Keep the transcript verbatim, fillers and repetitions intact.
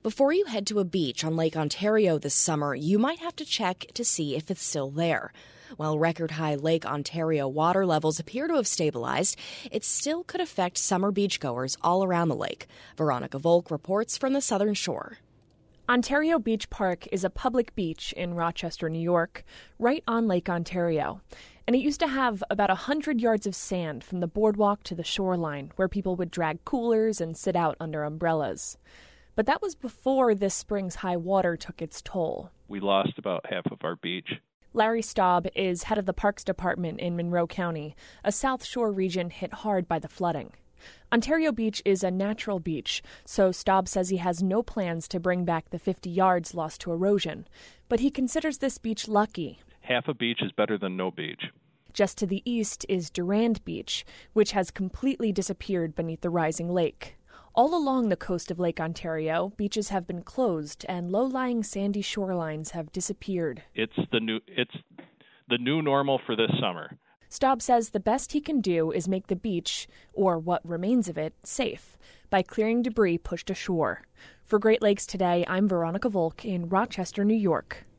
Before you head to a beach on Lake Ontario this summer, you might have to check to see if it's still there. While record-high Lake Ontario water levels appear to have stabilized, it still could affect summer beachgoers all around the lake. Veronica Volk reports from the Southern Shore. Ontario Beach Park is a public beach in Rochester, New York, right on Lake Ontario. And it used to have about one hundred yards of sand from the boardwalk to the shoreline, where people would drag coolers and sit out under umbrellas. But that was before this spring's high water took its toll. We lost about half of our beach. Larry Staub is head of the Parks Department in Monroe County, a South Shore region hit hard by the flooding. Ontario Beach is a natural beach, so Staub says he has no plans to bring back the fifty yards lost to erosion. But he considers this beach lucky. Half a beach is better than no beach. Just to the east is Durand Beach, which has completely disappeared beneath the rising lake. All along the coast of Lake Ontario, beaches have been closed and low-lying sandy shorelines have disappeared. It's the new it's the new normal for this summer. Staub says the best he can do is make the beach, or what remains of it, safe by clearing debris pushed ashore. For Great Lakes Today, I'm Veronica Volk in Rochester, New York.